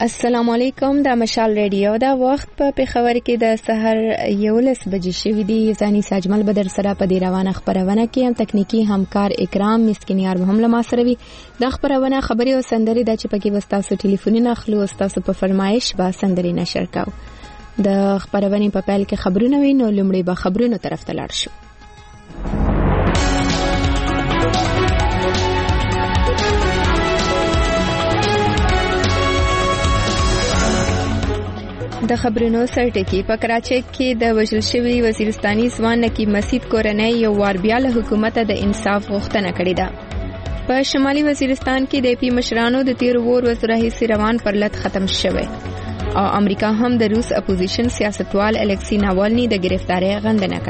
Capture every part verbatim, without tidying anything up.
السلام علیکم. د مشال ریډیو دا وخت په پیښور کې د سحر یولس بجې شوې دي. ځاني ساجمل بدر سره په دې روانه خبرونه کې هم تکنیکی همکار اکرام مسکینیار هم له ما سره وي. د خبرونه خبري او سندري د چپکی وستاسو ټلیفونونه خلو وستاسو په فرمایش با سندري نشر کاو. د خبرونه په پیل کې خبرونه وي، نو لومړی به خبرونه طرف ته لاړ شو. د خبرونو سرټکی په کراچۍ کې د وژل شوی وزیرستاني ځوان نقیب مسعود کورنۍ یو وار بیا له حکومت د انصاف غوښتنه کړې ده. په شمالي وزیرستان کې د پی مشرانو د تیر وور وزراهي سیروان پر لټ ختم شوی او امریکا هم د روس اپوزیشن سیاستوال الکسی ناوالني د گرفتاری غندنه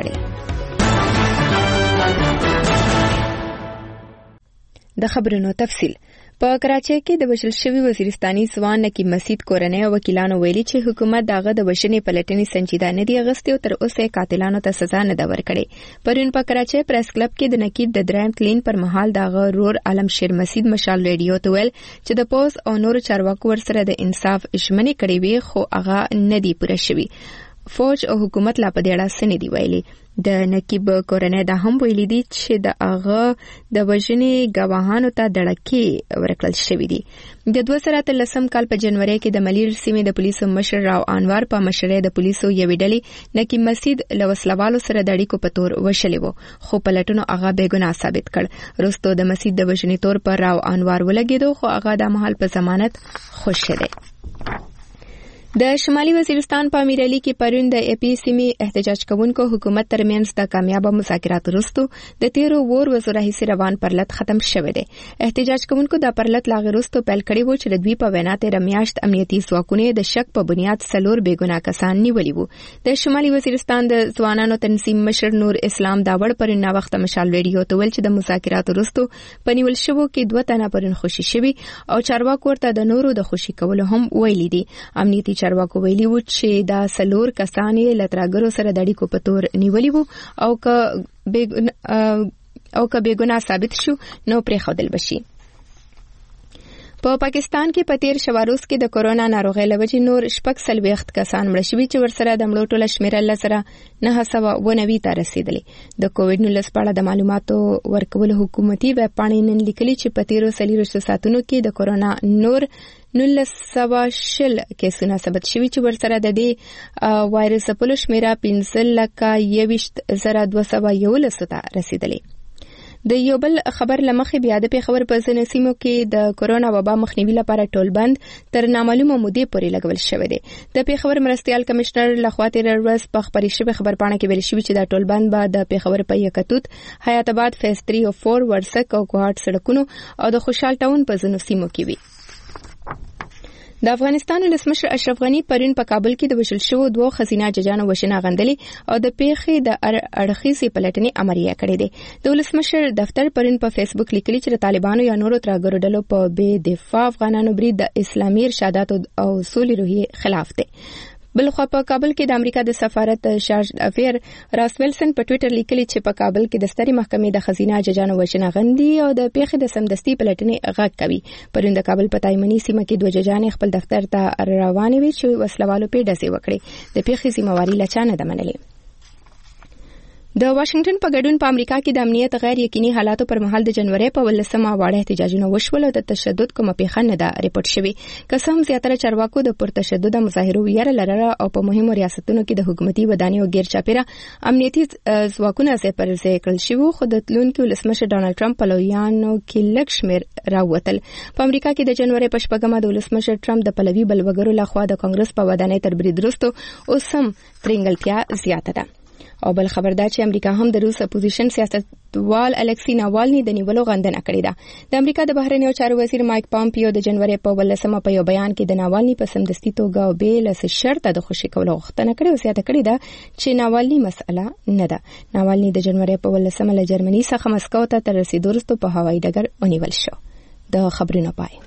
کړې. د خبرونو تفصیل په کراچۍ کې د وژل شوی وزیرستاني ځوان نقیب مسعود کورنۍ او وکیلانو ویلي چې حکومت داغه د وژنې پلټنې سنجیده نه دی اغستې او تر اوسه قاتلانو ته سزا نه ده ورکړې. پرون په کراچۍ پریس کلب کې د نقیب د دریم کلین پر مهال داغه رور عالم شیر مسعود مشال ریډیو ته ویل چې د پوز او نور چارواکو ور سره د انصاف ژمنې کړې وي، خو هغه نه دی پوره شوی. فوج او حکومت لا په دې اړه څه نه دی ویلي. د نقیب کورنۍ دا هم ویلي دي چې د هغه د وژنې ګواهانو ته دړکې ورکړل شوې دي. د دوه زره اتلسم کال په جنوري کې د ملیر سیمې د پولیسو مشر راو انوار په مشرۍ د پولیسو یوې ډلې نقیب مسعود له وسلوالو سره د اړیکو په تور وشلې وو، خو په لټونو هغه بېګناه ثابت کړ. وروسته د مسعود د وژنې تور پر راو انوار ولګېدو، خو هغه د مهال په ضمانت خوشی دی. د شمالي وزیرستان په امیر علي کې پرون د اپی سیمې احتجاج کوونکو حکومت ترمنځ د کامیابه مذاکرات وروسته د تیرو وور وزراهي سیروان پر لټ ختم شوه دی. احتجاج کوونکو د پر لټ لاغ وروسته پیل کړی وو چې د دوی په وینا تیر میاشت امنیتي ځواکونه د شک په بنیاد سلور بېګناه کسان نیولي وو. د شمالي وزیرستان د ځوانانو تنظیم مشر نور اسلام داوړ پرون نا وخت مشال ریډیو ته ویل چې د مذاکرات وروسته په نیول شوو کې دوه تنه پرون خوشي شوي او چارواکو ورته د نورو د خوشي کولو هم ویلي دي. امنیتي چارواکو ویلي وو چې دا سلور کسان یې لتراګرو سره د اړیکو په تور نیولي وو او که او که بېګناه ثابت شو نو پرېښودل بشي. په پا پاکستان کې په تیر شواروز کې د کورونا ناروغۍ له وجې نور شپږ څلوېښت کسان مړه شوي چې ورسره د مړو ټوله شمېره له زره نهه سوه اووه نوي ته رسېدلې. د کووډ نولس په اړه د معلوماتو ورکولو حکومتي ویب پاڼې نن لیکلي چې په تیرو څلېرویشتو ساعتونو کې د کورونا نور نولس سوه شل کیسونه ثبت شوي چې ورسره د دې وایرس ځپلو شمېره پنځه لکه یوویشت زره دوه سوه یولسو ته رسېدلې. د یو بل خبر لمخې بیا د پیښور په ځینو سیمو کې د کورونا وبا مخنیوي لپاره ټول بند تر نامعلومه مودې پورې لګول شوی دی. د پیښور مرستیال کمشنر لخوا تېره ورځ په خپرې شوې خبرپاڼه کې ویل شوي چې دا ټول بند به د پیښور په یکتوت، حیات آباد، فیز تھری او فور، ورسک او کوهاټ سړکونو او د خوشحال ټاون په ځینو سیمو کې وي. د افغانستان ولسمشر اشرف غني پرون په کابل کې د وژل شوو دوه ښځینه ججانو وژنه غندلې او د پیښې د اړخیزې پلټنې امریه کړې ده. د ولسمشر دفتر پرون په فیسبوک لیکلي چې د طالبانو یا نورو ترهګرو ډلو په بې دفاع افغانانو برید د اسلامي ارشاداتو او سولې روحیې خلاف دی. بلخوا په کابل کې د امریکا د سفارت شارج افیر راس ویلسن په ټویټر لیکلي چې په کابل کې د سترې محکمې د ښځینه ججانو وژنه غندي او د پیښې د سمدستي پلټنې غږ کوي. پرون د کابل په تایمني سیمه کې دوه ججانې خپل دفتر ته روانې وې چې وسلوالو پې ډزې وکړې. د پیښې ذمہواري له چا نه ده منلې. د واشنگټن په ګډون په امریکا کې د امنیت غیر یقیني حالاتو پر مهال د جنوري په ولسمه واړه احتجاجونه وشول او د تشدد کومه پیښه نه ده ریپورت شوې. قسم زیاتره چارواکو د پرتشدد مظاهرو ویره لرله او په مهمو ریاستونو کې د حکومتي ودانیو غیر چاپیره امنیتي ځواکونه ځای پر ځای کړل شوي، خو د تلونکي ولسمشر ډانلډ ټرمپ پلویانو کې لږ شمېر راووتل. په امریکا کې د جنوري په شپږمه د ولسمشر ټرمپ د پلوي بلوګرو لخوا د کانګرس په ودانۍ تر برید وروسته اوس هم ترنګلتیا زیاته ده. او بل خبر دا چې امریکا هم د روس اپوزیشن سیاستوال الکسی ناوالني د نیولو غندنه کړې ده. د امریکا د بهرنیو چارو وزیر مایک پامپیو د جنوري په ولسمه په یو بیان کې د ناوالني په سمدستي توګه او بې له شرطه د خوشي کولو غوښتنه کړې او زیاته کړې ده چې ناوالني مسأله نه ده. ناوالني د جنوري په ولسمه له جرمني څخه مسکو ته تر رسیدو وروسته په هوایي ډګر ونیول شو. د خبرونو پای.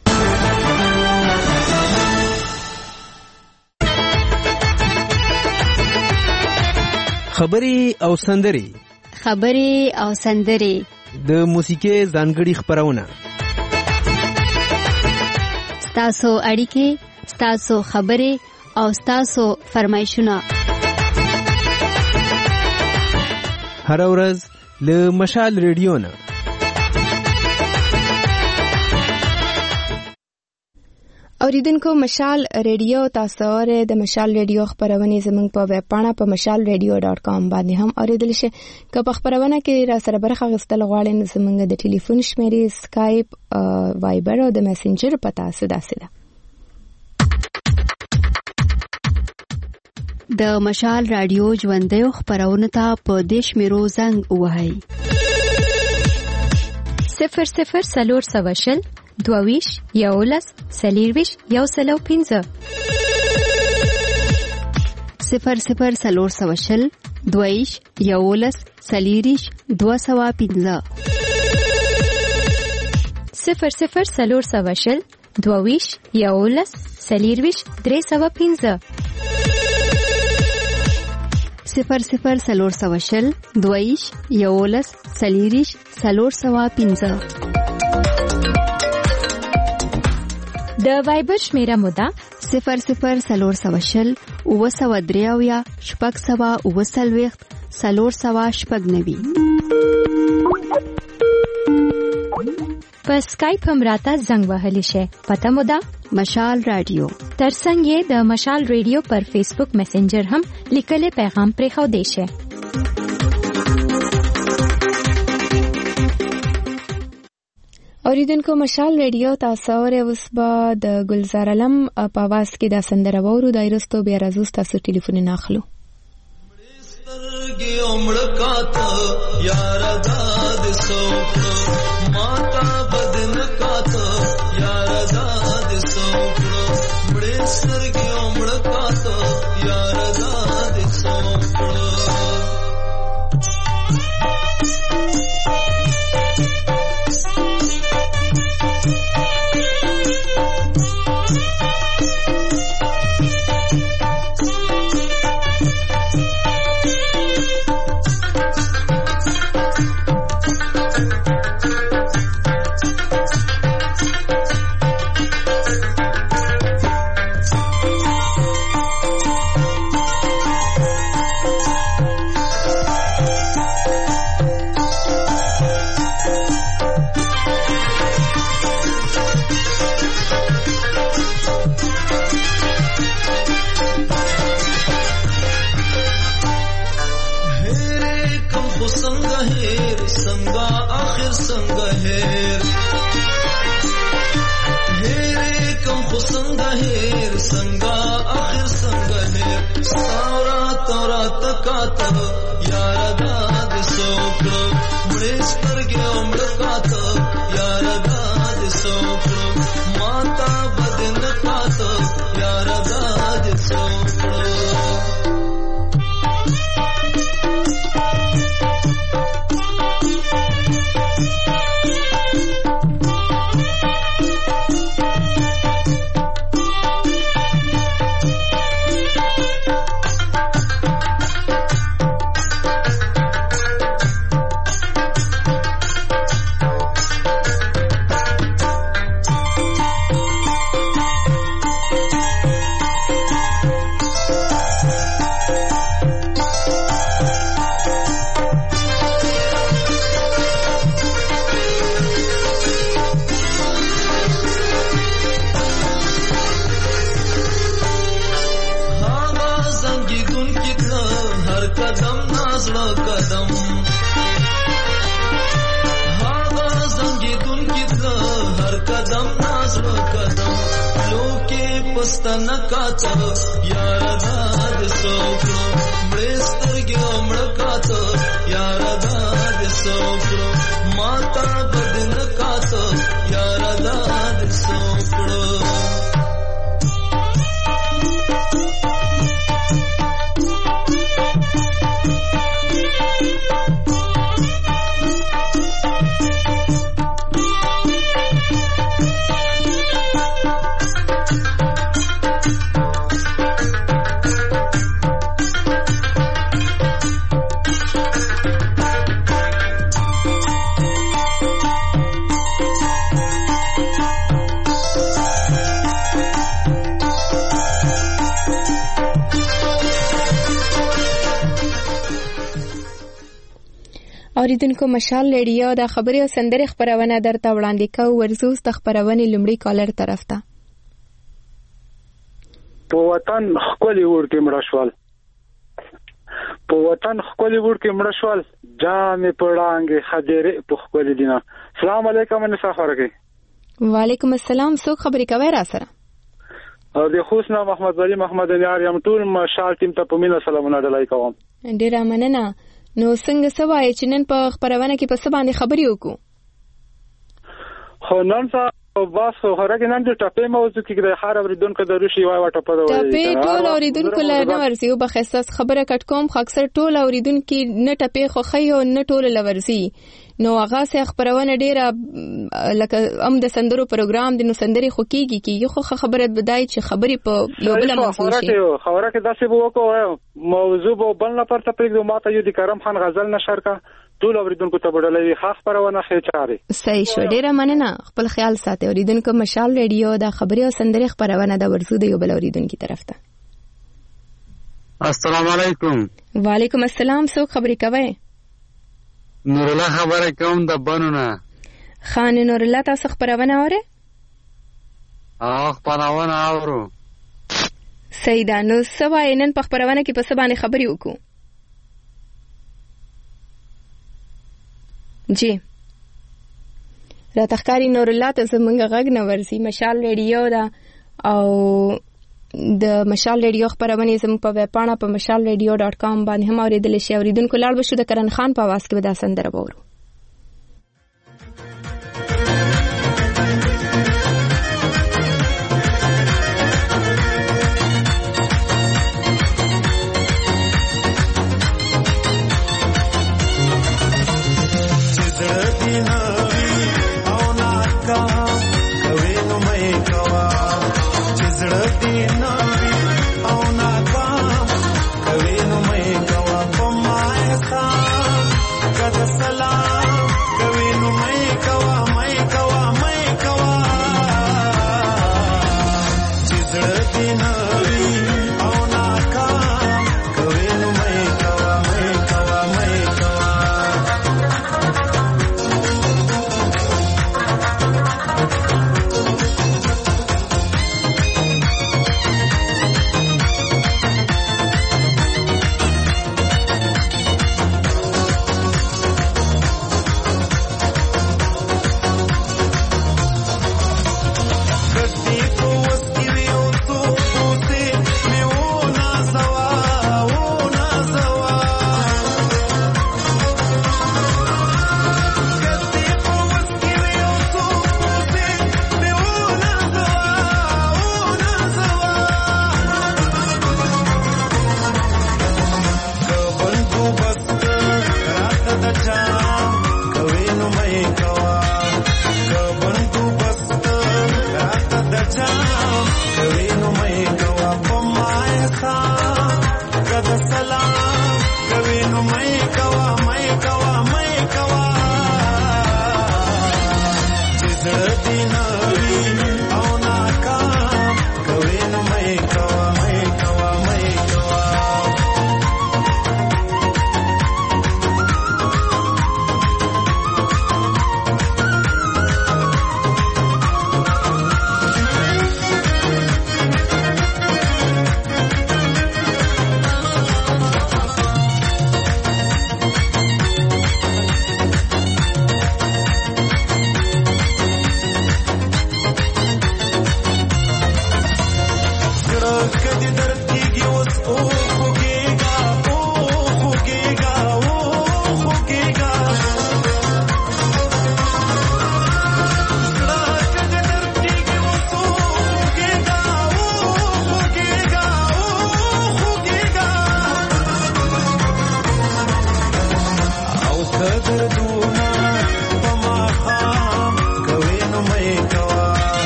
خبري او سندري خبري او سندري د موسیقي ځانګړي خبرونه ستاسو اړیکې ستاسو خبرې او ستاسو فرمایشونه هر ورځ له مشال ریډیو نه. اوریدونکو مشال ریډیو تاسو اورئ. د مشال ریډیو خبرونه زموږ په ویب پاڼه په مشال ریډیو ډاټ کام باندې هم اوریدل شي. که په خبرونه کې را سره برخه غوښتل غواړئ نو زموږ د ټلیفون شمیرې، سکایپ، وایبر او د میسنجر پتا ساده ساده. د مشال رادیو ژوندۍ خبرونه ته په دیش میرو زنګ وهاي صفر صفر سلور سوشل دوویش یولس سلیرویش یو سلو پینزه صفر صفر سلور سوشل دوویش یولس سلیریش دو سوا پینزه صفر صفر سلور سوشل دوویش یولس سلیرویش درې سوا پینزه صفر صفر سلور سوشل دوویش یولس سلیریش سلور سوا پینزه. د وایبر شمیره مودا صفر صفر سلور سوشل اوه سوا دریاویا شپږ سوا اوه سلویخت سلور سوا شپږ نوي. په سکایپ هم راته زنګ وهلی شي. پته مودا مشال رادیو. ترڅنګ یې د مشال ریډیو پر فیسبوک میسنجر هم لیکلي پیغام پرې خو دی شي. اوریدونکو مشال ریډیو تاسو اورئ. اوس به د ګلزار علم په आवाज کې د سندره وورو. دایرستو بیا راځو تاسو ټلیفون نه اخلو. سترګې عمر کاته یار داد سوک ماتا بدن کاته یار داد سوک بڑے سترګې عمر کاته یار داد سوک اوریدونکو مشال ریډیو د خبري او سندري خبرونه درته وړاندې کوو. ورزوس د خبرونې لومړی کالر طرف ته. په وطن خپل ورته مړشوال په وطن خپل ورته مړشوال جامې پړانګې خديره په خپل دینه. السلام علیکم انصاف ورکې. وعلیکم السلام. څوک خبرې کوي را سره؟ او د خوشنا محمد ولی محمد نیار یم. ټول مشال ټیم ته په مینه سلامونه ډلای کوم. ډیر مننه. نو څنګه سوای چې نن په خبرونه کې په څه باندې خبرې وکړو؟ خو نن څه بس هرګ نن د ټپې موضوع کې د هر اوریدونکو د روشي وای وټه په وای ټپې ټول اوریدونکو لاره ورسي او بخصاص خبره کټ کوم خو اکثر ټول اوریدونکو نه ټپې خو خي او نه ټول لورسي. نو هغه سه خبرونه ډیره لکه ام د سندرو پروګرام د نو سندري خو کیږي کیږي خو خبره بدای چې خبري په یو بل موضوع شي. خبره کې داسې وکړو موضوع په بل نه پرته پرېږدو ماته یو د کرم خان غزل نشر کا ټول اوریدونکو ته بدلوي خاص پرونه خېچاره. صحیح شو. ډیره مننه. خپل خیال ساتئ. اوریدونکو مشال ریډیو د خبري او سندري خبرونه د ورزو د یو بل اوریدونکو طرف ته. السلام علیکم. وعلیکم السلام. څوک خبرې کوي؟ نور الله خبره کوم د بنونه. خان نور الله تاسو خبرونه اورئ؟ اه خبرونه اورو. سیدا نو سبا نن په خبرونه کې په څه باندې خبرې وکړو؟ جی را تخکاری نور الله ته زمونږ غږ نه ورسي. مشال ریډیو دا او د مشال ریډیو خبرونه زموږ په ویب پاڼه په مشال ریډیو ډاټ کام باندې هم اوریدل شي. اوریدونکو لاړ بشو د کرن خان په आवाज کې به دا سندره وورو.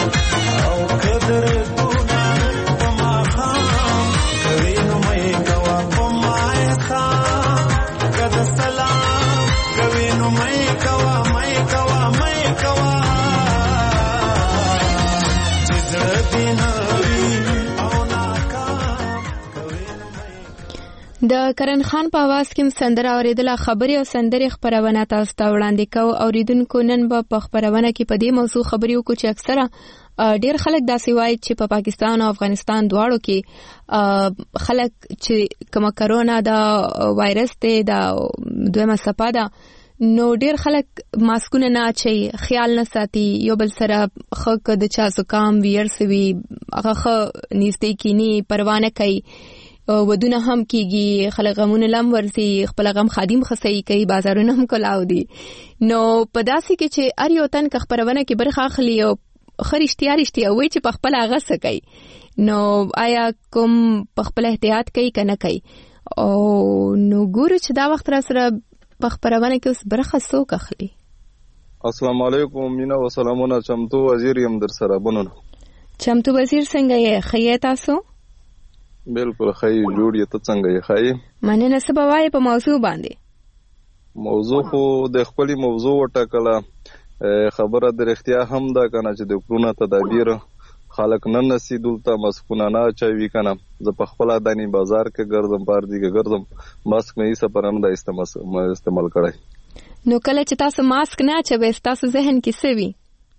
Go د کرن خان په आवाज کې سندره اوریدله. خبري او سندري خبرونه تاسو ته وړاندې کوو. اوریدونکو نن به په خبرونه کې په دې موضوع خبري وکړو چې اکثره ډیر خلک داسې وایي چې په پاکستان او افغانستان دواړو کې خلک چې کوم کرونا دا وایرس ته دا دویمه څپه ده نو ډیر خلک ماسکونه نه اچي، خیال نه ساتي، یو بل سره خک د چا زکام ویرسوي هغه خ نږدې کینی پروا نه کوي، ودونه هم کیږي، خلک غمونه لم ورسي، خپل غم خادم خسي کوي، بازارونه هم کلاو دي. نو په داسې کې چې ار یو تن که خبرونه کې برخه اخلي او خریشتیا رښتیا وایي چې په خپل هغه څه کوي، نو آیا کوم په خپل احتیاط کوي که نه کوي؟ او نو ګورو چې دا وخت را سره په خبرونه کې اوس برخه څوک اخلي. السلام علیکم مینا و سلامونه. چمتو وزیر یم در سره بنونه. چمتو وزیر څنګه یې؟ خیه تاسو؟ بالکل خی جوړ یې. ته څنګه یې؟ خی مننه. څه به وایې په موضوع باندې؟ موضوع خو د خپلې موضوع وټاکله. خبره د رښتیا هم ده کنه چې د کرونا تدابیر خلک نه نسی دلته ماسکونه نه اچوي کنه. زه په خپل دانی بازار کې ګرځم، پاردی کې ګرځم، ماسک نه یې سپرم د استعمال کړای. نو کله چې تاسو ماسک نه اچوي تاسو ذهن کې څه وي؟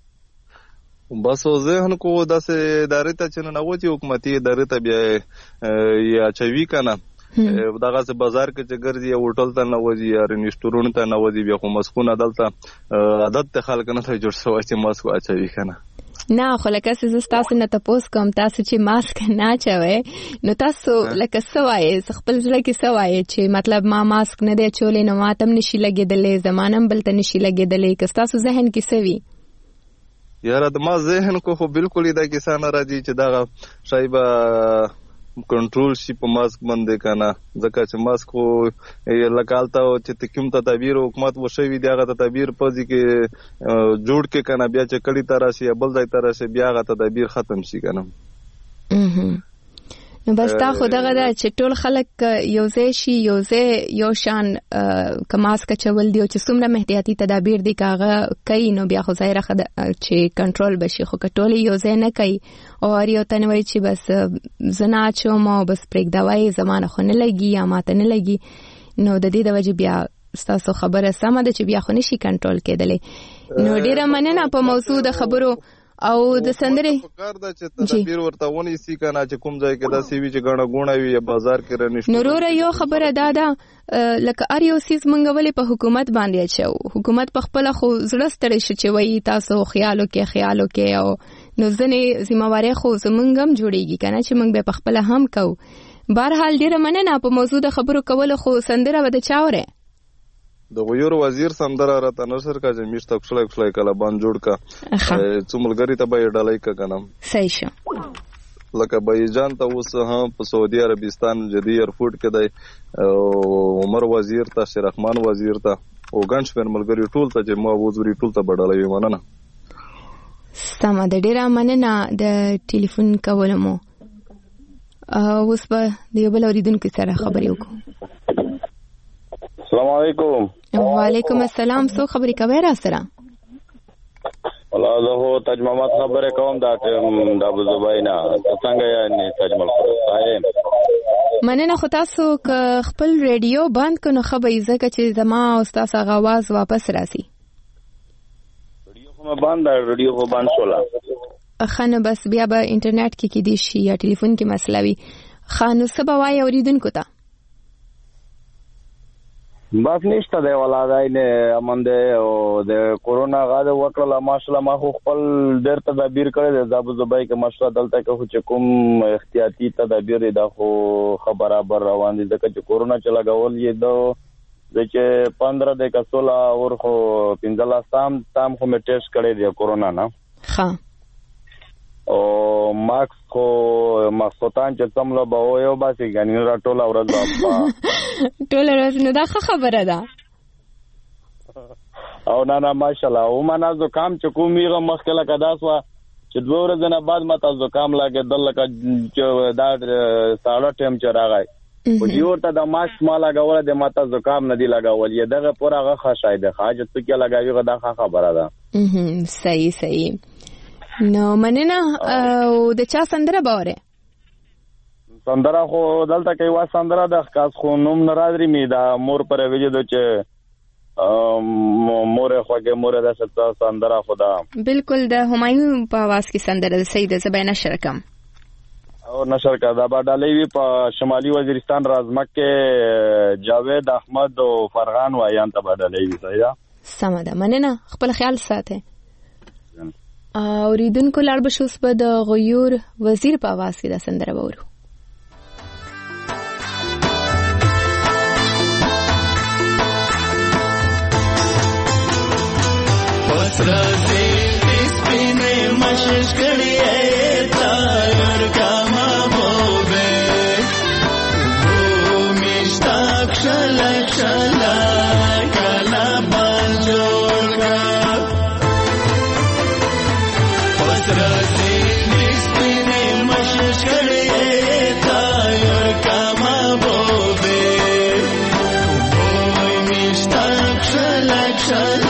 بس ذهن کو داسې ادارې ته چې نه وتی حکومتي ادارې ته بیا یا اچوي کنه. دغه څه بازار کې چې ګرځي یا هوټل ته نه وځي یا رینسټورنټ ته نه وځي، بیا خو ماسکونه دلته عادت ته خلک نه ته جوړ شوی چې ماسک اچوي کنه. نه خو لکه څه تاسو نه تاسو کوم تاسو چې ماسک نه اچوي نو تاسو لکه څه وایي خپل ځل کې څه وایي چې مطلب ما ماسک نه دی چولې نو ماتم نشي لګیدلې، زمانم بل ته نشي لګیدلې، که تاسو ذهن کې څه وي؟ یاره د ما ذهن کو خو بالکل دا کیسه نه راځي چې دا شایبه کنټرول شي په ماسک باندې کنه، ځکه چې ماسک خو لکالته چې تکیم تدابیر حکومت وشوي دی هغه تدابیر پځي کې جوړ کې کنه، بیا چې کړي تر شي بل ځای تر شي بیا هغه تدابیر ختم شي کنه. نو بس تا خو دغه دا چې ټول خلک یو ځای شي، یو ځای یو شان کماسک چول دی او چې څومره احتیاطي تدابیر دي کاغه کوي نو بیا خو ظاهره چې کنټرول بشي، خو کټول یو ځای نه کوي او هر یو تن وایي چې بس زنا چوم او بس پرېږده وایي زمانه خو نه لګي یا ماته نه لګي. نو د دې د وجې بیا ستاسو خبره سمه ده چې بیا خو نشي کنټرول کېدلی. نو ډېره مننه په موضوع د خبرو او د سندري کار دا چې تدابیر ورته ونی سي کنه چې کوم ځای کې دا سی وی چې غاڼه غونه وي یا بازار کې رنشت. نورور یو خبره دا ده لکه ار یو سیس منګولې په حکومت باندې اچو، حکومت په خپل خو زړه ستړي شي چې وایي تاسو خیالو کې خیالو کې او نو ځنې ذمہواری خو زمونږ هم جوړیږي کنه چې موږ به په خپل هم کو. بهرحال ډیره مننه په موضوع د خبرو کول. خو سندره و د چاوره د غیور وزیر سندره راته نشر کا چې میشته خپل خپل کله باندې جوړ کا چې ملګری ته به ډالای کا کنه. صحیح شو. لکه بایجان ته اوس هم په سعودي عربستان جدي ایرپورټ کې دی عمر وزیر ته شیرحمان وزیر ته او ګنج پر ملګری ټول ته چې مو وزوري ټول ته بدلوي. مننه. سم د ډیره مننه د ټلیفون کولمو. اوس به د یو بل اوریدونکو سره خبرې وکړو. السلام علیکم. وعلیکم السلام. سو خبرې کوي را سره؟ والله زه هو تاج محمد خبرې کوم دا د ابو زبینا. څنګه یې تاج محمد؟ مننه. خو تاسو که خپل ریډیو بند کړو خبرې ځکه چې زما او تاسو غواز واپس راسي. ریډیو خو بند دی، ریډیو خو بند شولا. خانه بس بیا به انټرنیټ کې کې دي شي یا ټلیفون کې مسله وي. خانو سبا وای اوریدونکو ته بس نشته دی ولا دای نه امن دی او د کورونا غاده وکړه ماشاءالله ما خو خپل ډېر تدابیر کړی د ابو زبای کې ماشاءالله دلته کې چې کوم احتیاطي تدابیر دا خو خبره بر روان دي ځکه چې کورونا چې لګول یې دو د چې پندرہ د کسولا اور خو پنځلا سام تام خو می ټیسټ کړی دی کورونا نه. ها او ماکس خو مخصوصان چې څمله به یو باسي غنی را ټوله ورځ بابا ټوله ورځ نو دا خبره ده. او نه نه ماشاءالله او معنا زکام چې کومه مخکله کدا سو چې دوه ورځې نه بعد ماته زکام لاګه دل لکه چې دا ساړه ټیم چې راغی او یو ته د ماسک ما لګول د ماته زکام نه دی لګول یې دغه پورا غه شاید حاجت کې لګاوی غدا خبره ده. صحیح صحیح. نو مننه. او د چا سندره باوره؟ سندره خو دلته کې وا سندره د خاص خو نوم ناراضري می دا مور پر ویجه د چې مور خو کې مور د ست سندره خدا بالکل د همایون په आवाज کې سندره د سید زبینا شرکم او نشر کا دا باډالې وی په شمالي وزیرستان رازمک کې جاوید احمد او فرغان وایان ته باډالې وی صحیح سمه ده مننه خپل خیال ساته اوریدونکو لړ بشوس په د غیور وزیر په आवाज کې د سندره وورو Razde ispine mashish kadiye tayar kama bobe o mistak shalak shalak kala banjolka razde ispine mashish kadiye tayar kama bobe o mistak shalak shalak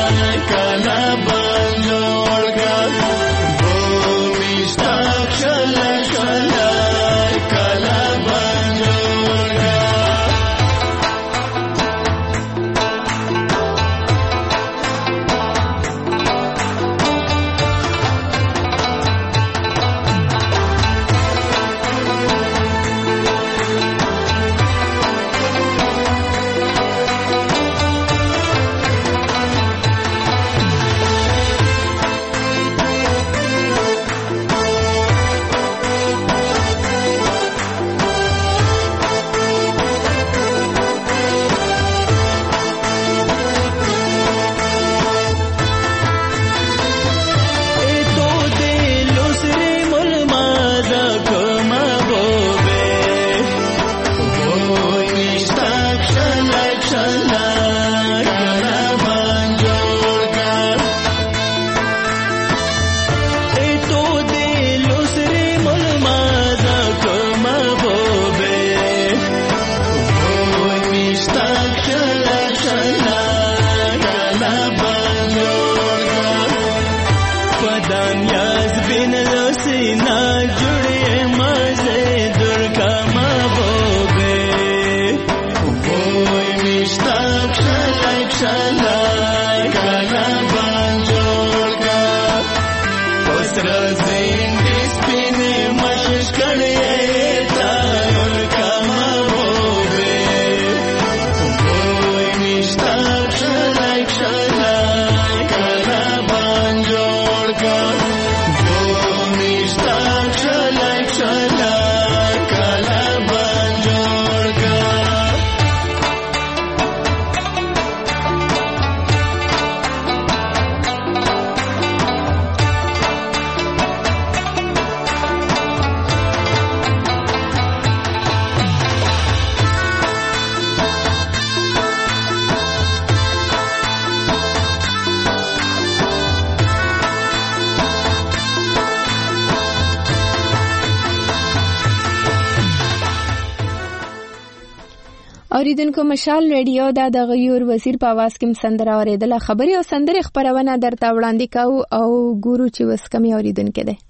اوریدونکو مشال ریډیو دا د غیور وزیر په आवाज کې سندره اوریدله خبري او سندري خبرونه درته وړاندې کوو او ګورو چې وس کمی اوریدونکو ده.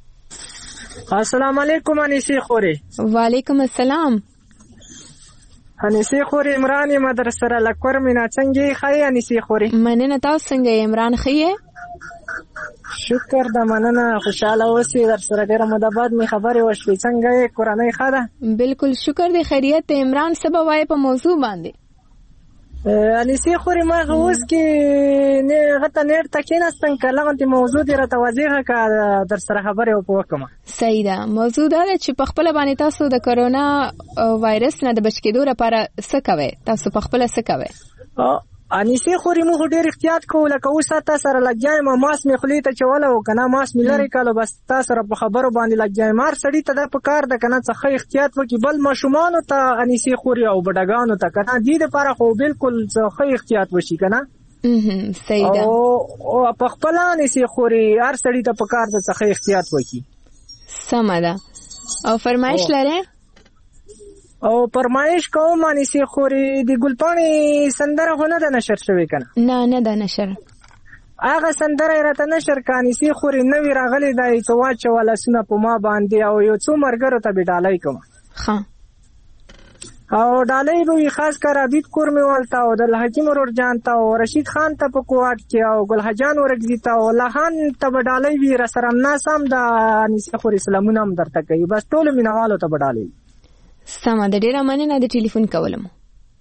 السلام علیکم انیسی خوري. وعلیکم السلام. انیسی خوري عمران مدرسه را لکور مینا څنګه خای انیسی خوري؟ مننه تاسو څنګه عمران خیه؟ شکر د مننه خوشاله اوسئ در سره ډیره موده بعد می خبرې وشوې څنګه کورنۍ ښه ده؟ بالکل شکر دی خیریت عمران سبا وای په موضوع باندې انیسی خوري ما غوس کې نه غته نیر تکیناستن کله غته موضوع دی را توضیح کا در سره خبرې وکم. صحیح ده موضوع دا چې په خپل باندې تاسو د کرونا وایرس نه د بچ کېدو لپاره څه کوئ؟ تاسو په خپل څه کوئ؟ انیسی خوري موږ ډېر احتیاط کوو لکه اوس تاسو سره لګیایم ماس می خلی ته چوله او کنه ماس می لري کالو بس تاسو سره په خبرو باندې لګیایم مار سړی ته د پکار د کنه څخه احتیاط وکي بل ماشومان ته انیسی خوري او بډاګانو ته کنه دې لپاره خو بالکل څخه احتیاط وشي کنه. اه صحیح ده. او په خپل انیسی خوري هر سړی ته پکار د څخه احتیاط وکي. سمه ده. او فرمایش لري؟ او پرمایش کوم انیسی خوري د ګلپانی سندره هونه د نشر شوی کنه؟ نه نه د نشر. هغه سندره راته نشر کانیسی خوري نوی راغلی دی چې واچوه لاسونه په ما باندې او یو څو ملګرو ته به ډالۍ کوم ښه او ډالۍ به وي خاص کر عبید کور مې ولته او د حکیم ورور جان ته او رشید خان ته په کوټ کې او ګلحجان ورګزي ته او لهان ته به ډالۍ وي را سره ناس هم د انیسه خوري سلامونه هم درته کوي بس ټولو مینوالو ته به ډالۍ سمه ده ډېره مننه د ټلیفون کولو مو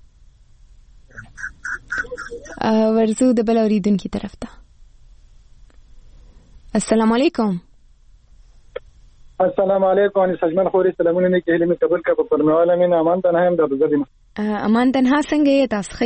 ورزو د بل اوریدونکي طرف ته السلام علیکم السلام علیکم ان سجمن خوري سلامونه نه کېلې مې قبول کا په پرمواله مې امان تنها هم د بزدیم امان تنها څنګه یې تاسو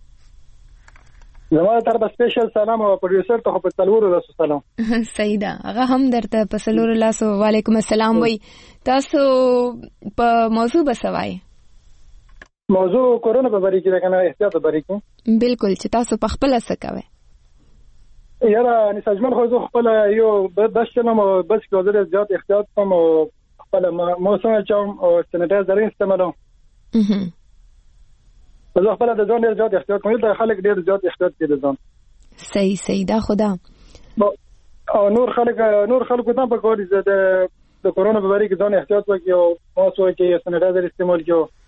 ښه زما تر په سپیشل سلام او پروډوسر ته په تلورو رسو سلام صحیح ده هغه هم درته په سلورو لاسو وعلیکم السلام وای تاسو په موضوع بسوای موضوع کورونا په بری کې ده کنه احتیاط په بری کې بالکل چې تاسو په خپل څه کوئ یاره ان سجمن خو زه خپل یو بس چلم او بس کې وزره زیات احتیاط کوم او خپل موسم چوم او سینیټایزر استعمالوم زه خپل د ځان ډیر زیات احتیاط کوم دا خلک ډیر زیات احتیاط کوي د ځان صحیح صحیح دا خدا او نور خلک نور خلکو ته په کوړي د د کورونا په اړه کې ځان احتیاط وکړي او موسم کې سینیټایزر استعمال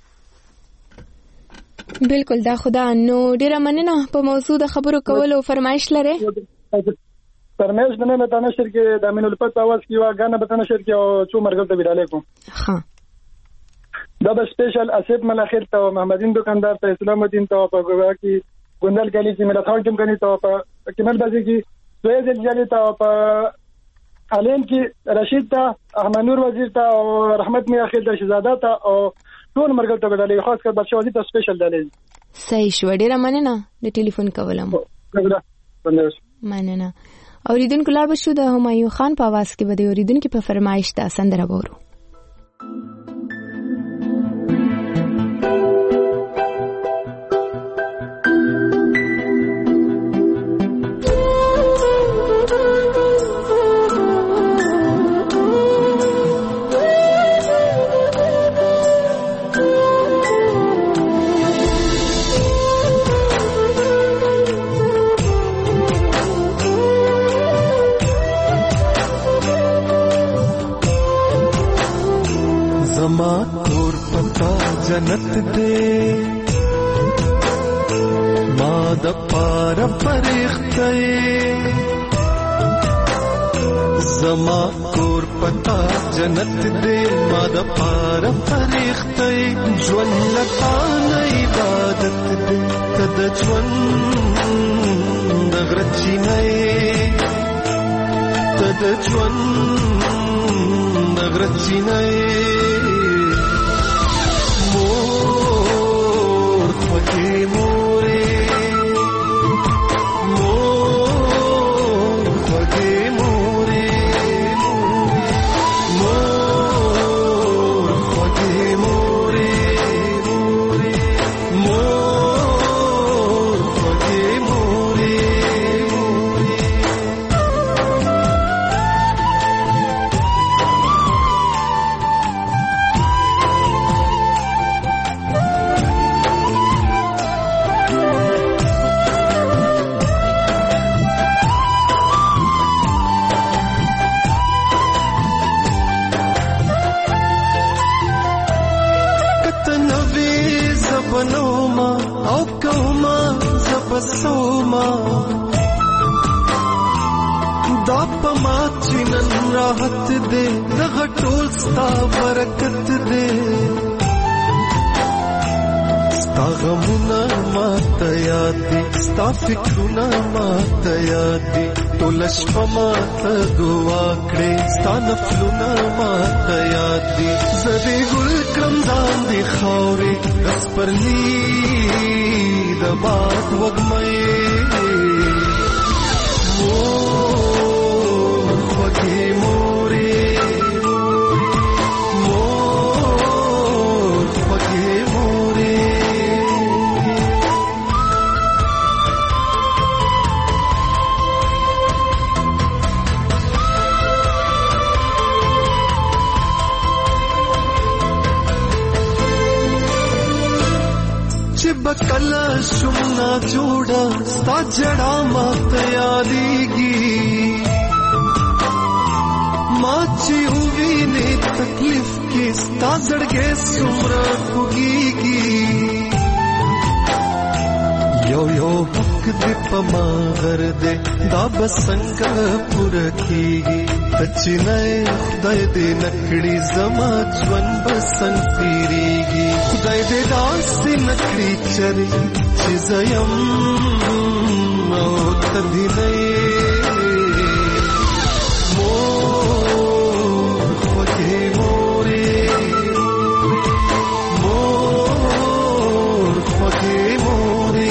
کړي بالکل دا خدا نو ډیره مننه په موضوع د خبرو کولو فرمایش لري فرمایش نه نه تنه شر کې د امین الفت اواز کې واګانه به تنه شر کې او څو مرګ ته ویل علیکم ها دا به سپیشل اسید ملخیر ته محمدین دکاندار ته اسلام الدین ته په ګوا کې ګوندل کلی کې ملت خان کوم کني ته په کمل بازي کې سوید جلالي ته په علیم کې رشید ته احمد نور وزیر ته او رحمت می اخیر ته شهزاده ته او ټول مرګ ته ویل خاص کر بچو وزیر ته سپیشل دلې صحیح شو ډیره مننه د ټلیفون کولم مننه اوریدونکو لا به شو د همایون خان په आवाज کې به د اوریدونکو په فرمایش دا سندره وورو जन्नत दे माद पार फरिश्ते जमा कोर पता जन्नत दे माद पार फरिश्ते ज्वन लतान इबादत दे तद ज्वन नगरची नए तद ज्वन नगरची नए راحت دے دغه ټول ستا برکت دے ستا غمونه ماته یاد دي ستا فکرونه ماته یاد دي ټول شپه ماته دعا کړې ستا نفلونه ماته یاد دي زه دې ګل کړم ځان دې خاورې رس پرلی د باد وږمې کلا شمنا جوړه ستا جړه ماته یادېږي ما چې ووینې تکلیف کې ستا زړګی څومره خوږېږي یو یو حق دې په ما غر دې دا به څنګه پوره کېږي ته چې نه خدای دې نه کړي زما ژوند به څنګه تېرېږي خدای دې داسې نه کړي چرې چې زه یم او ته دې نه یې مور خوږې مورې مور خوږې مورې.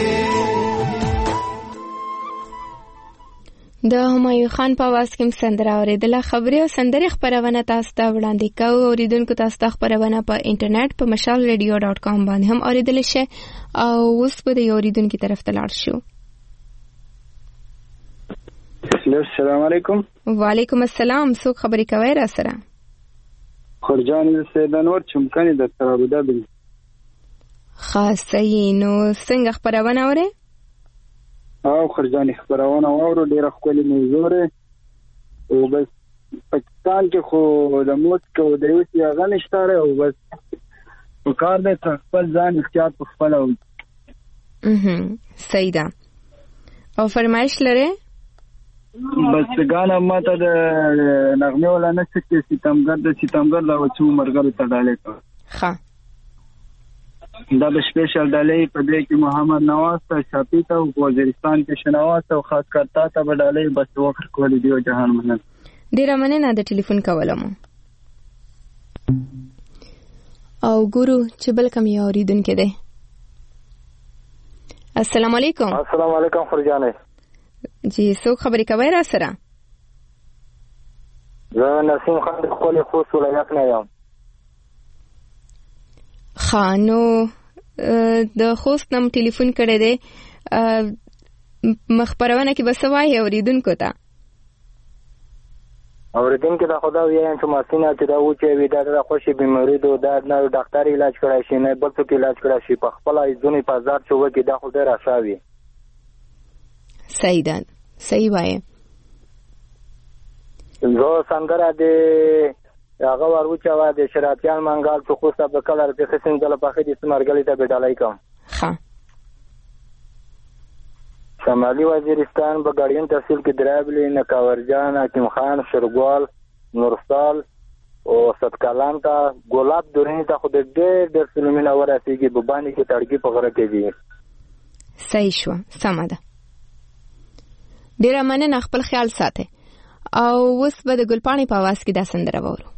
د همایون خان په आवाज کې سندره اوریدله. خبري او سندري خبرونه تاسو ته وړاندې کوو. اوریدونکو تاسو ته خبرونه په انټرنیټ په مشال رادیو ډاٹ کام باندې هم اوریدل شي او اوس به د اوریدونکو طرف ته لاړ شو. السلام علیکم. وعلیکم السلام. څوک خبري کوي را سره؟ خرجان سید انور چمکني د ترابودا. خاصه نو څنګه خبرونه اوري؟ او خرجان خبرونه اورو ډیره خپل موضوع او بس پاکستان کې خو د موت کو د یو څه غنښتاره او بس په کار د خپل ځان احتیاط په خپل او اها صحیح ده. او فرمایش لري بس غانا ماته د نغمه ولا نه چې ستمګر د ستمګر لا وڅو مرګره تړاله ښه دا به سپیشل ډالۍ په دې کې محمد نواز ته شاپی ته او وزیرستان کې شنواز ته خاص کرتا ته به ډالۍ بس وخت کول دی جهان مننه. ډیره مننه د ټلیفون کولم. او ګورو چې بل کوم یو اوریدونکو دی. السلام علیکم. السلام علیکم خرجانه. جی څوک خبرې کوي را سره؟ زه نسیم خان د خپل خوست ولایت نه یم. خانو د خوست نم ټلیفون کړی دی. مخبرونه کې بس وایي اوریدونکو ته اوریدونکو ته خدا ویایم چې ماسینه چې دا و چې وی دا د خوشي بیماری دو دا نه ډاکټر علاج کړای شي نه بل څه علاج کړای شي په خپل ځونی په زار چې وګي دا خو ډیر اساوي. صحیح ده صحیح وایي. زه څنګه د هغه ورچا و د شراتيان منګال څخه خو سبا کلر په خصن دل په خدي سمرګلې ته بدلای کوم. ها شمالي وزیرستان په ګاډین تحصیل کې درابلی نکاورجان حکیم خان شرګوال نورسال او ستکلان ته ګلاب دورین ته خو د ډېر ډېر سلمین اوراسيږي په باندې کې تړګي په غره کې دي. صحیح شو سم ده. ډیر مننه خپل خیال ساته. او اوس به د ګلپاڼې په आवाज کې دا سندره وورو.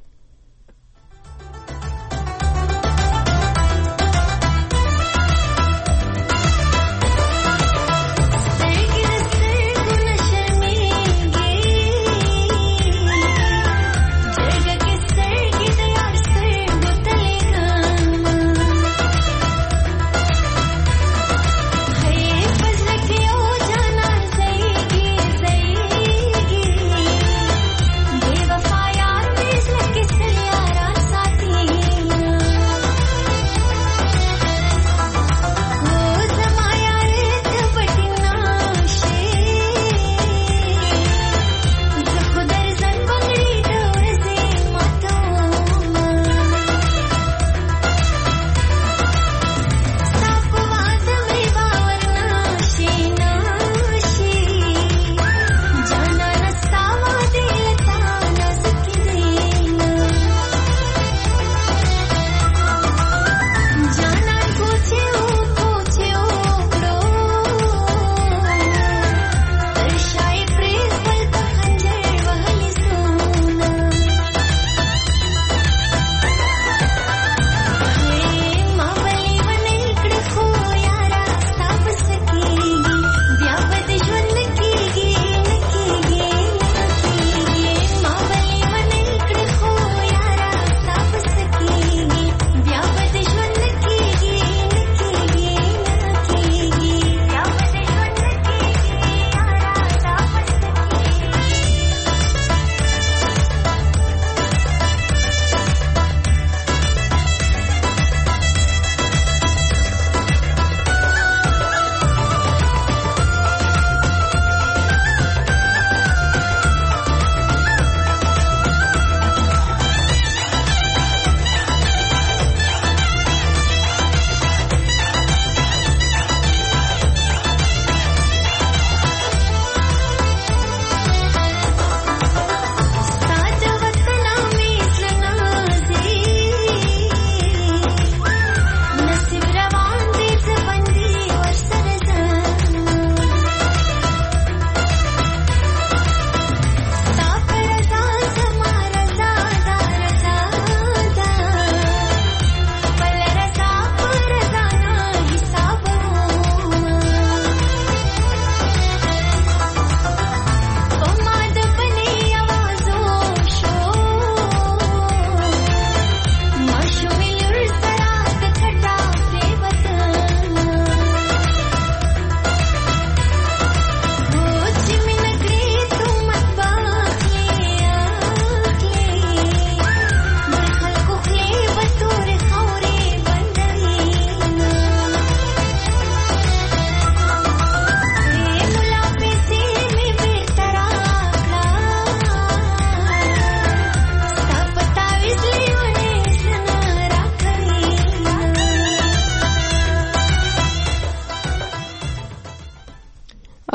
Give a fire, please, like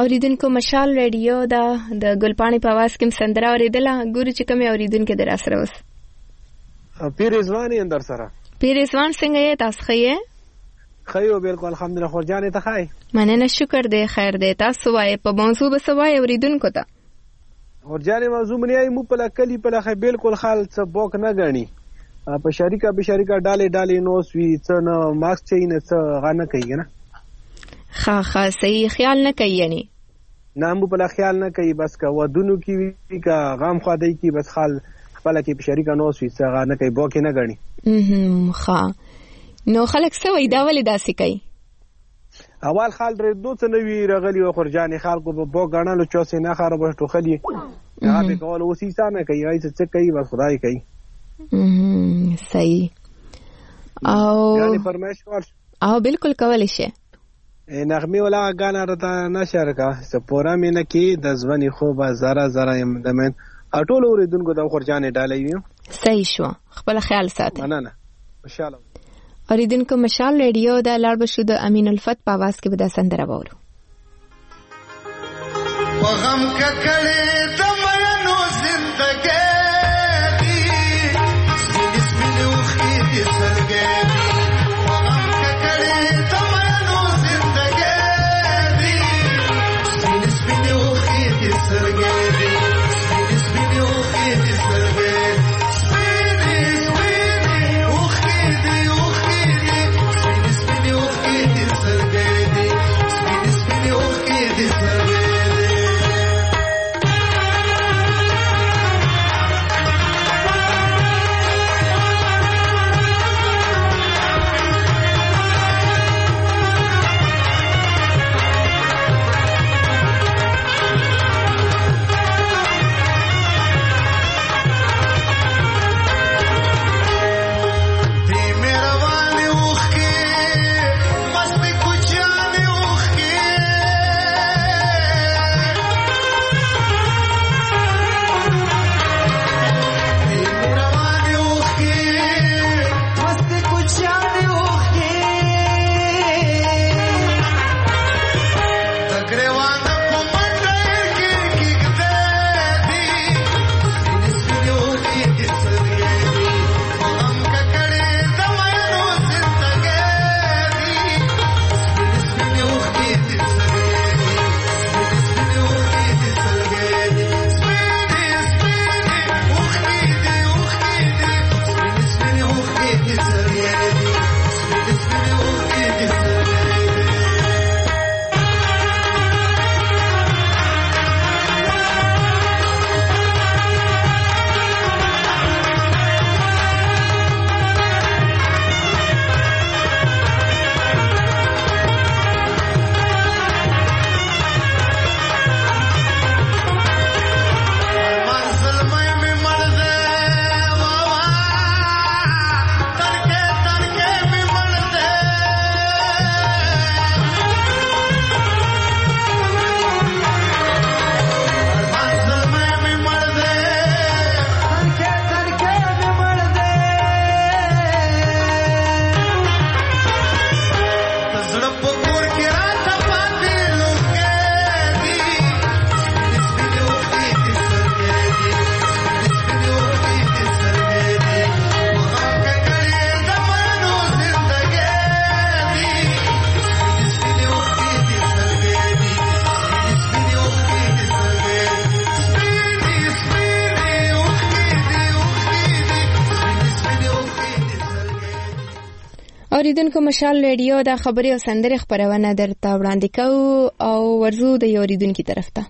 اوریدونکو مشال ریډیو دا د ګلپاڼې په आवाज کې سندره اوریدله. ګورو چې کومه اوریدونکو در سره وس. پیر رضوان اندر سره. پیر رضوان څنګه یې؟ تاسو ښه یې؟ ښه یو بالکل الحمدلله. خورجانې ته ښه یې؟ مننه شکر دی خیر دی. تاسو وایئ په موضوع به څه وایئ اوریدونکو ته؟ خورجانې موضوع منې ای مو په کلی په لخه بالکل خال څه بوک نه غني په شریکه به شریکه ډالې ډالې نو سوي څه نه ماکس چي نه څه غنه کوي نه. ښه ښه صحیح خیال نه کوي یعنی نه مو په خیال نه کوي بس کا ودونو کې وی کا غام خدای کې بس خال خپل کې په شریکه نو سوي څه غنه کوي بوک نه غني. هم ښه نو خلک څه وای دا ولې داسې کوي؟ اول خال درې دوه څه نوی رغلی او خورجانې خلکو په بوک غنلو چوسې نه خاره به ټوخلی هغه به کول اوسې څنګه کوي هغه څه کوي بس خدای کوي. صحیح او یعنی فرمایش ور او بالکل کولی شي نغمه ولا غانا رته نشر کا سپورا مینه کې د ځواني خو به زرا زرا يم دمن اټول اوریدونکو د خورجانې ډالې یو. صحیح شو خپل خیال ساتئ. نه نه ان شاء الله. اوریدونکو مشال ریډیو د لړ بشو د امین الفت په आवाज کې به د سندره وورو. وغم ککړې د مینو زندګي اوریدونکو مشال ریډیو د خبري او سندري خبرونه درته وړاندې کوو او ورزو د اوریدونکو طرف ته.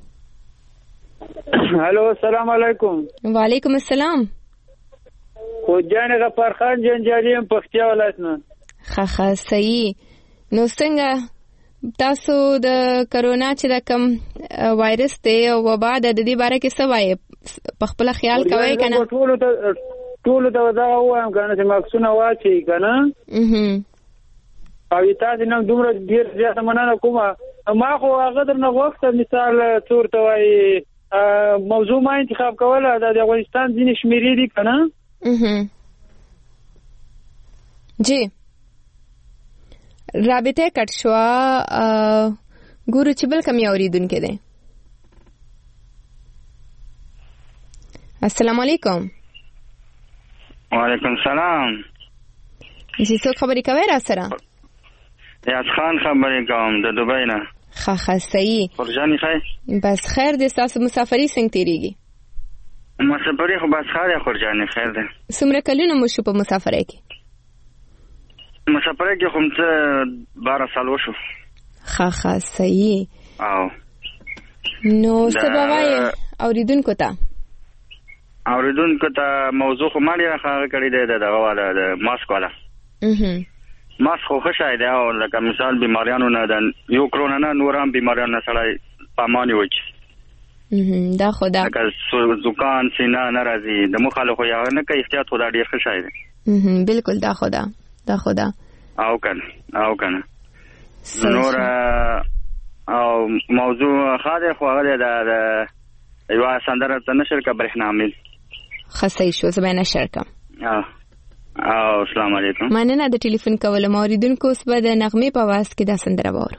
هالو السلام علیکم. وعلیکم السلام. خو جان غفار خان جنجالي پختیا ولایت نه. ښه ښه صحیح. نو څنګه تاسو د کرونا چې د کم وایرس دی او وبا د دې باره کې څه وایي په خپل خیال کوي کنه؟ ټول ته ټول ته دا وایم کنه چې ماکسونه واچي کنه. اها او تاسو نن دومره ډیر زیاته مننه کوم. ما خو هغه درنه وخت مثال تور ته وایي موضوع ما انتخاب کوله د افغانستان ځینې شمیرې دي کنه. اها جی رابطه کټ شو ګورو چې بل کوم اوریدونکو دی. السلام علیکم. وعلیکم السلام. جی څوک خبرې کوي را سره؟ یاس خان خبرې کوم د دوبۍ نه. ښه ښه صحیح. خورجانې خیر؟ بس خیر دی. ستاسو مسافري څنګه تېرېږي؟ مسافري خو بس ښه دی خورجانې خیر دی. څومره کلونه مو شو په مسافرۍ کې؟ مسافرۍ کې خو څه باره سال وشو. ښه ښه صحیح. او نو څه به وایې اورېدونکو ته؟ اورېدونکو ته موضوع خو ما ډېره ښه کړې دی د دغه والا د ماسک والا. ماسک خو ښه شی دی او لکه مثال بیماریانو نه د یو کرونا نه نور هم بیماریانو نه سړی په امان وي. دا خو دا لکه زکام سینه نه راځي د مو خلکو خو یې نه کوي احتیاط خو دا ډېر ښه شی دی. بالکل دا خو دا دا خو دا او کنه او کنه نور او موضوع ښه دی خو هغه د یوه سندره ته نشر که برېښنا عامل ښه صحیح شو زه به یې نشر کړم. او السلام علیکم. مننه د ټلیفون کولو. اوریدونکو اوس به د نغمې په آواز کې دا سندره واورو.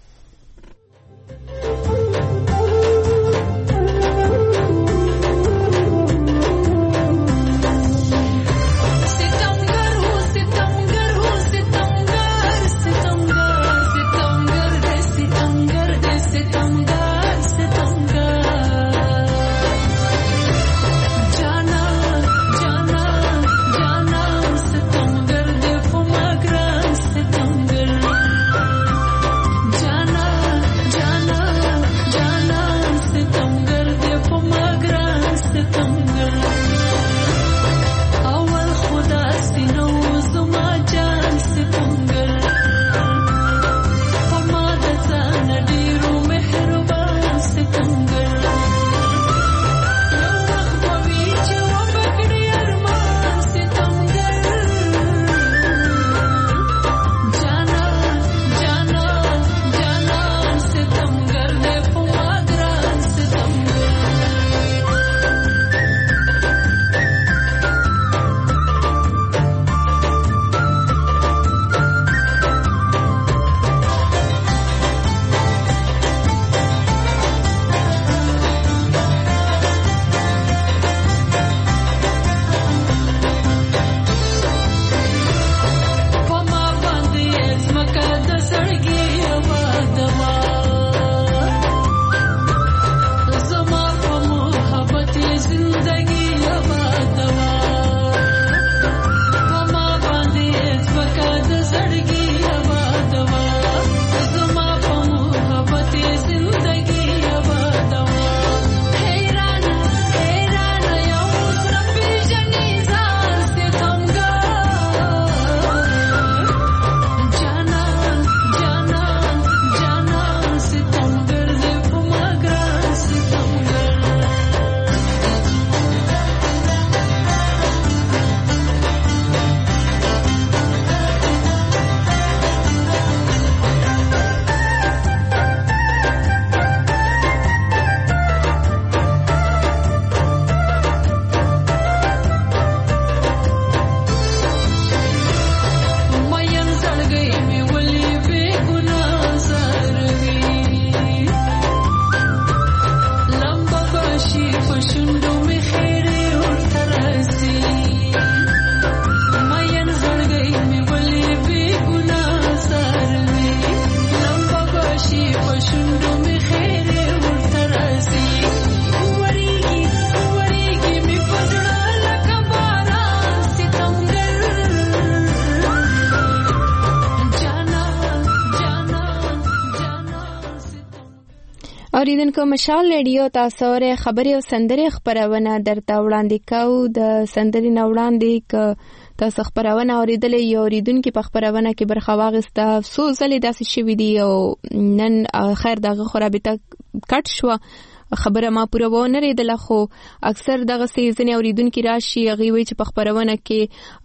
اوریدونکو مشال ریډیو تاسو ورې خبري او سندري خبرونه درته وړاندې کوو. د سندري نه وړاندې ک تاسو خبرونه اوریدلې یو اوریدونکو په خبرونه کې برخه واغسته. افسوس زلي داسې شوی دی او نن خیر دغه خرابته کټ شو خبره ما پوره و نه ریدله خو اکثر دغه سیزن اوریدونکو راشي غي وي چې په خبرونه کې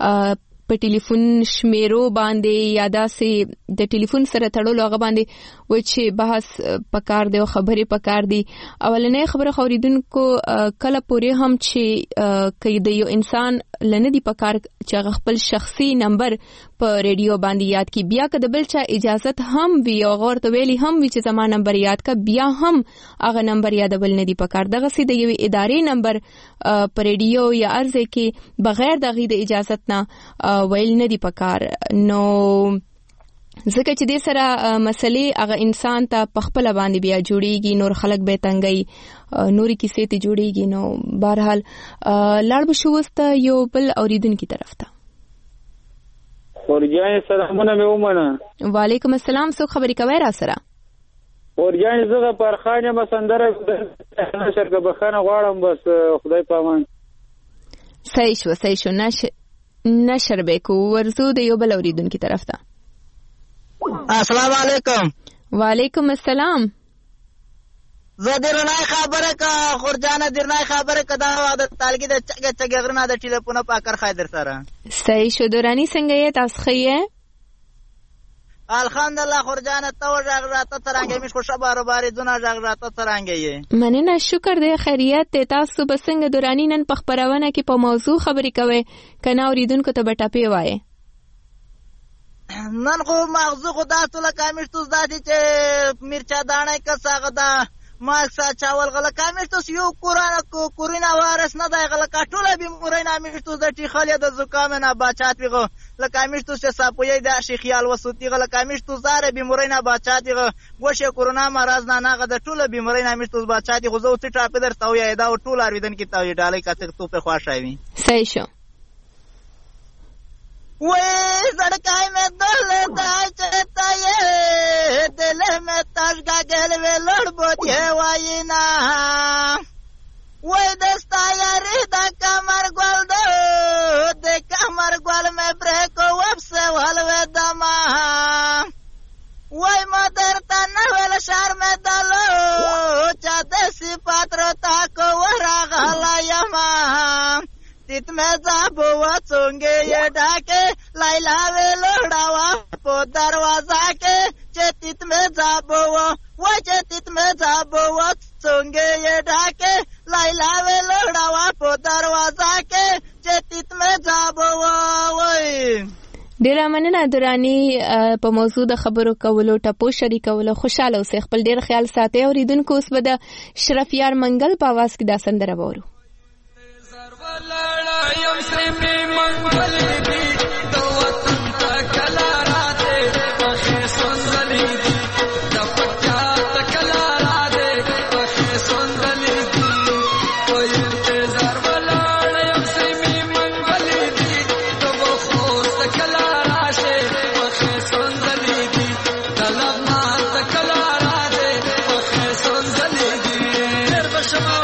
په ټلیفون شمیرو باندې یا داسې د ټلیفون سره تړلو هغه باندې و چې بحث پکار دی او خبرې پکار دي. اولنې خبره خوریدونکو کله پورې هم چې کې د یو انسان لنه دی پکار چې خپل شخصي نمبر په ریډیو باندې یاد کی. بیا که د بل چا اجازت هم وي او غور ته ویلي هم وي چې زما نمبر یاد کا, بیا هم هغه نمبر یادول نه دی پکار. دغه سي د یوې ادارې نمبر په ریډیو یا ارزه کې بغیر د غي د اجازت نه ویل نه دی پکار. نو ځکه چې د سره مسلې هغه انسان ته پخپل باندې بیا جوړیږي, نور خلک به تنګي نوري کیسې ته جوړیږي. نو بهرحال لاړ بشو وست یو بل اوریدونکو طرف ته. ورجان سلامونه مې ومنه. وعلیکم السلام. څو خبرې کوي را سره؟ ورجان زغه پر خانه مسندره نشر که بخانه غواړم, بس خدای پامان. صحیح شو صحیح شو. نشر نشر به کو ورزو د یو بل اوریدونکو طرف ته. السلام علیکم. وعلیکم السلام. زه درنای خبره کا خورجانه درنای خبره کا دا د طالګي د چګه چګه غرنه د ټلیفون په کار خایدر سره. صحیح شو. دورانی څنګه یې تاسو خیه؟ الحمدلله خورجانه تو ژغ راته ترانګې مش خوشا بارو باري دونه ژغ راته ترانګې یې. مننه شکر دی خیریت ته. تاسو به څنګه دورانی نن په خبرونه کې په موضوع خبرې کوي کنه اوریدونکو ته بټاپی وایي؟ نن خو مغزو خدا ټول کامیشتوس داتې چې مرچا دانه کا ساغه دا ماکسا چاول غلا کامیشتوس یو قران کو کورینا وارس نه دی غلا کټوله به مورینا میشتوس د ټی خاله د زکام نه بچات ویغه لکامیشتوس چې ساپوی د شي خیال وسوتی غلا کامیشتوس زاره به مورینا بچات ویغه وشه کورونا مرز نه نه د ټوله به مورینا میشتوس بچات غو زو ټی ټاپ در تاوی دا ټول ارویدن کی تاوی ډالې کته تو په خواشاوی. صحیح شو. وې زړکای مې دل دای چتا یې دل مې تاش گاګل وې لړ بوتي واینا وې دستا یاري د کمر ګل دو د کمر ګل مې پر کو وبسه ول وې دما وې مدر ته نه ول شهر مې دلو چا د صفات رو تا کو ورا غلا یما تیت میں زابو چونگے یہ ڈاکے لائلا وے لوڑاوا پو دروازہ کے چیت میں زابو وہ چیت میں زابو چونگے یہ ڈاکے لائلا وے لوڑاوا پو دروازہ کے چیت میں زابو وای. ډیره مننه دورانی په موضوع د خبرو کولو ټاپو شریکولو خوشاله اوسئ. خپل ډیر خیال ساتئ. اوریدونکو اوس به د شرفیار منګل په आवाज کې دا سندره وورو. یم سری منګل دی د وطن تکلا راته په سندلی دی د پچا تکلا راته په سندلی دی او انتظار ولاړ یم سری منګل دی د وخت تکلا راشه په سندلی دی د لغما تکلا راته په سندلی دی تر بشما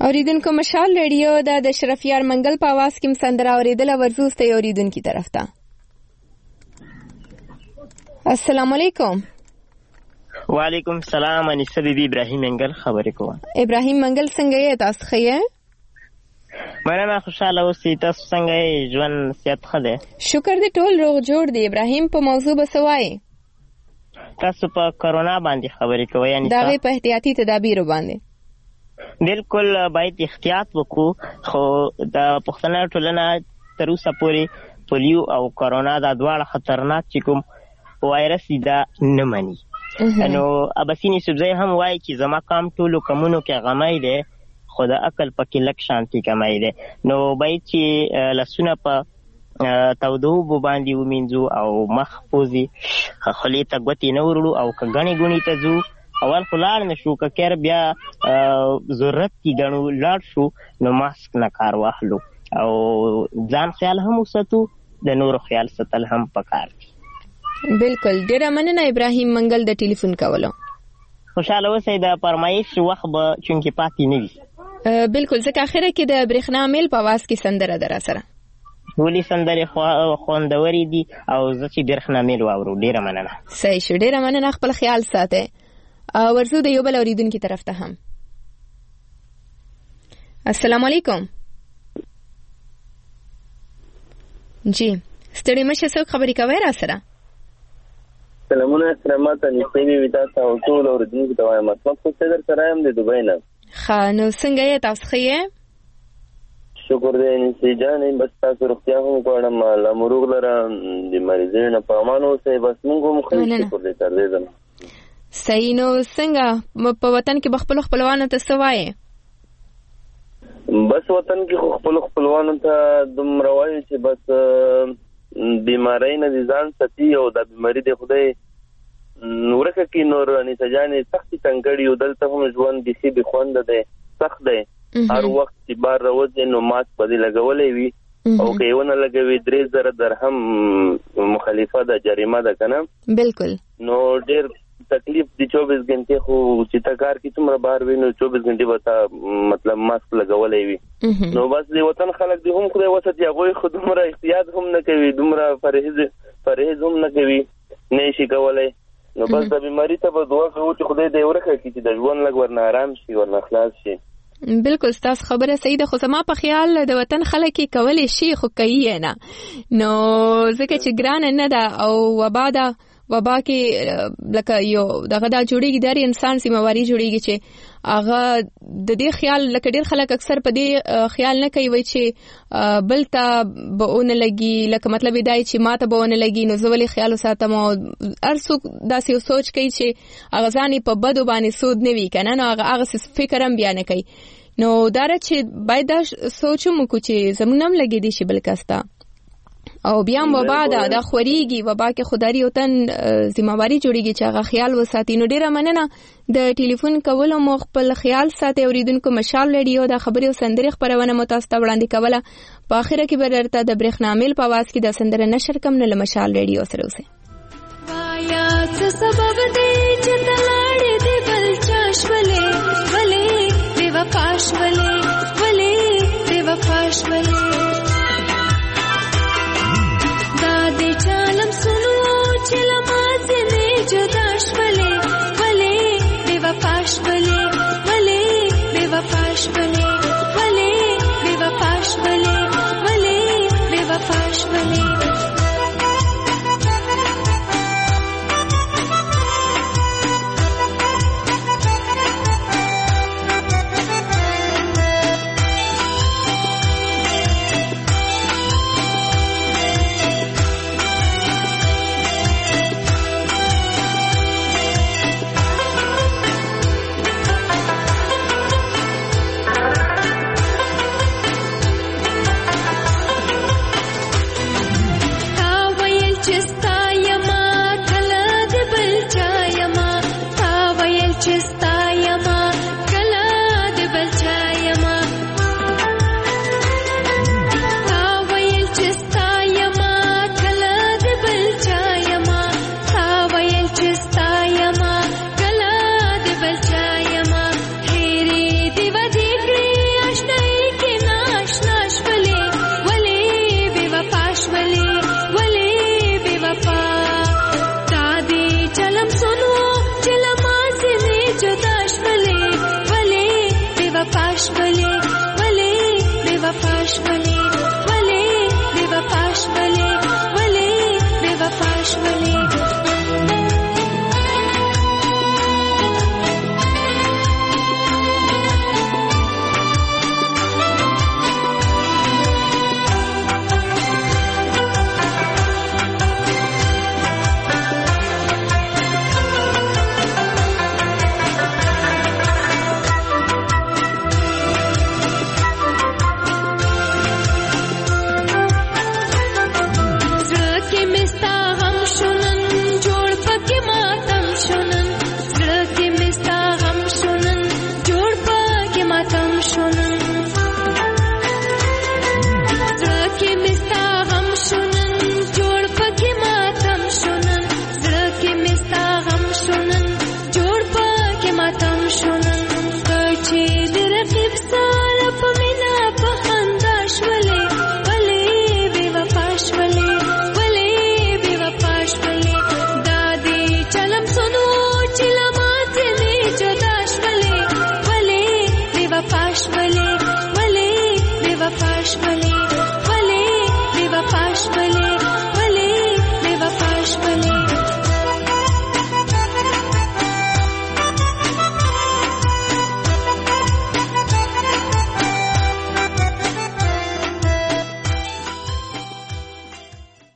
اوریدونکو مشال ریډیو د شرفیار منګل په आवाज کې مسندره اوریدل ورزوسته اوریدونکو طرف ته. السلام علیکم. وعلیکم السلام. انیسه بیبی ابراهیم منګل خبرې کوم. ابراهیم منګل څنګه یې؟ تاسو ښه یې؟ مننه، خوشاله اوسئ. تاسو څنګه یې؟ ژوند صحت ښه دی؟ شکر دې ټول روغ جوړ دی. ابراهیم په موضوع به څه وایې؟ تاسو په کرونا باندې خبرې کوئ انیسه؟ د هغې په احتیاطي تدابیرو باندې بالکل باید احتیاط وکړو، خو د پښتنه ټولنه تر اوسه پورې پولیو او کرونا دا دواړه خطرناک چې کوم وایرس دا نه مني. نو اباسین یوسفزی هم وایي چې زما کام ټولو کمونو کې غمی دی، خو د عقل پکې لږ شانتي کمی دی. نو باید چې لاسونه په تودو اوبو باندې ومینځو او مخ پوزې خولې ته ګوتې نه وروړو، او که ګڼې ګوڼې ته ځو اول خو لاړ نه شو، که کیر بیا ضرورت کې ګڼو لاړ شو نو ماسک نه کار واخلو او ځان خیال هم وساتو، د نورو خیال ساتل هم پکار دي. بالکل. ډیره مننه ابراهیم منګل د ټلیفون کولو. خوشاله اوسئ. د فرمایش وخت به چونکې پاتې نه وي. بالکل، ځکه اخره کې د برېښنا میل په आवाज کې سندره ده راسره. ولې سندرې خوندورې دي او زه چې برېښنا میل واورو. ډیره مننه. صحیح شو، ډیره مننه. خپل خیال ساتئ. ورزو د یو بل اوریدونکو طرف ته هم. السلام علیکم. جی ستړي مشه، څوک خبرې کوي را سره؟ سلامونه. سلامات انیسه بیبي، تاسو او ټول اوریدونکو ته وایم. اسمت خو صدر سره یم د دوبۍ نه. ښه، نو څنګه یې؟ تاسو ښه یې؟ شکر دی انیسه جانې. بس تاسو روغتیا هم غواړم، الله مو روغ لره، د مریضۍ نه په امان اوسئ. بس موږ هم ښه شکر دی تر دې ځنه. صحیح. نو څنګه په وطن کې خپل خپلوانو ته څه وایې؟ بس وطن کې خو خپل خپلوانو ته دومره وایو چې بس بیماری نه دي ځان ساتي، او دا بیماری د خدای ورکه کې. نور انیسه جانې سختي تنګړي او دلته هم ژوند بیخي بې خونده دی، سخت دی. هر وخت چې بار راوځي نو ماسک به دې لګولی وي، او که یې ونه لګوي درې زره درهم مخالفه ده، جریمه ده که نه؟ بالکل. نو ډېر تکلیف دی. چوبیس غنټې خو چې تا کار کې څومره بار وي نو چوبیس غنټې به تا مطلب ماسک لګولی وي. نو بس د وطن خلک دی هم خدای وساتي، هغوی خو دومره احتیاط هم نه کوي، دومره پرهیز پرهیز هم نه کوي، نه یې شي کولی. نو بس د بیماري ته به دعا کوو چې خدای دې ورکه کړي چې د ژوند لږ ورنه آرام شي، ورنه خلاص شي. بالکل ستاسو خبره صحیح ده، خو زما په خیال د وطن خلک یې کولی شي خو کوي یې نه. نو ځکه چې ګرانه نه ده او وبا ده، وبا کې لکه یو دغه دا جوړیږي، در انسان ذمہواری جوړیږي چې هغه د دې خیال، لکه ډیر خلک اکثر په دې خیال نه کوي وای چې بل ته به ونه لګي، لکه مطلب دی چې ما ته به ونه لګي نو زه ولې خیال وساتم. او هر څوک داسې یو سوچ کوي چې هغه ځان په بدو باندې سود نه وي که نه، نو هغه هغه فکر هم بیا نه کوي. نو دا چې باید دا سوچ هم وکړو چې زموږ هم لګېدی شي بل کس ته، او بیا هم وبا ده، دا خورېږي. وبا کې خودداري وطن ذمہواري جوړېږي چې هغه خیال وساتي. نو ډېره مننه د ټلیفون کولو مو. خپل خیال ساتئ. اوریدونکو مشال ریډیو د خبرې او سندرې خپرونه مو تاسو ته وړاندې کوله. په اخره کې به درته د برېښنا میل په आवाज کې د سندره نشر کوم، نو له مشال ریډیو سره اوسئ. وایا څه سبب دی چې ته لاړې دې بل چا شولې، ولې بې وفا شولې، ولې بې وفا شولې. دې چالم سنو چې لمازه نه جدا شولې، ولې بې وفا شولې، ولې بې وفا شولې، ولې بې وفا شولې، ولې بې وفا شولې. Just